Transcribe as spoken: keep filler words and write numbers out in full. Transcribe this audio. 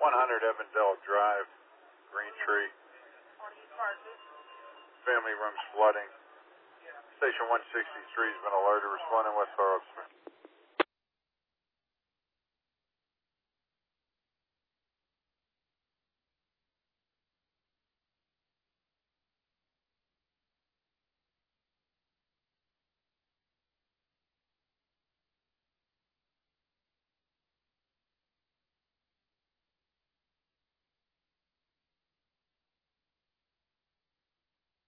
one hundred Evandale Drive, Green Tree. Family rooms flooding. Station one sixty-three has been alerted. Responding West Star Smith.